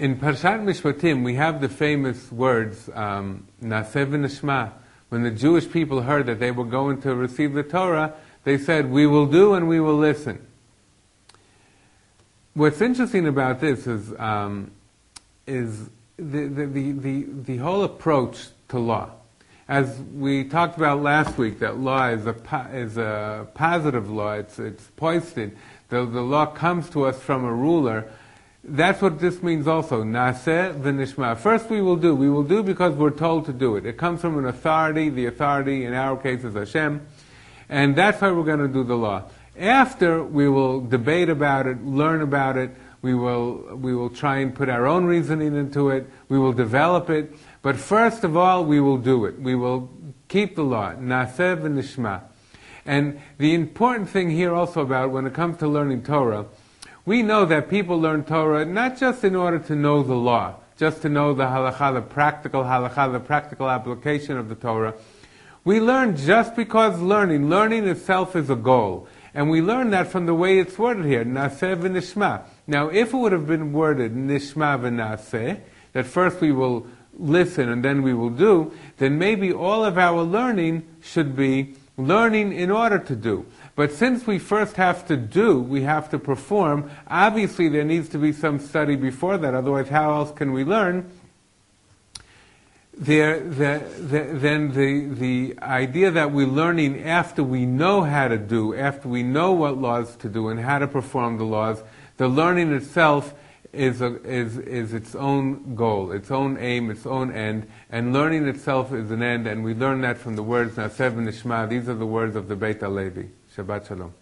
In Parshat Mishpatim, we have the famous words, Naseh v'nishma. When the Jewish people heard that they were going to receive the Torah, they said, we will do and we will listen. What's interesting about this is the whole approach to law. As we talked about last week, that law is a positive law. It's poised. The law comes to us from a ruler. That's what this means also. Naseh v'nishma. First we will do. We will do because we're told to do it. It comes from an authority. The authority in our case is Hashem. And that's why we're going to do the law. After, we will debate about it, learn about it. We will try and put our own reasoning into it. We will develop it. But first of all, we will do it. We will keep the law. Naseh v'nishma. And the important thing here also about when it comes to learning Torah, we know that people learn Torah not just in order to know the law, just to know the halakha, the practical halakha, the practical application of the Torah. We learn just because learning itself is a goal. And we learn that from the way it's worded here, Naseh v'nishma. Now, if it would have been worded Nishma v'naseh, that first we will listen and then we will do, then maybe all of our learning should be learning in order to do. But since we first have to do, we have to perform, obviously there needs to be some study before that, otherwise how else can we learn? Then the idea that we're learning after we know how to do, after we know what laws to do and how to perform the laws, the learning itself is its own goal, its own aim, its own end, and learning itself is an end, and we learn that from the words Naseh v'nishma. These are the words of the Beit HaLevi. Shabbat Shalom.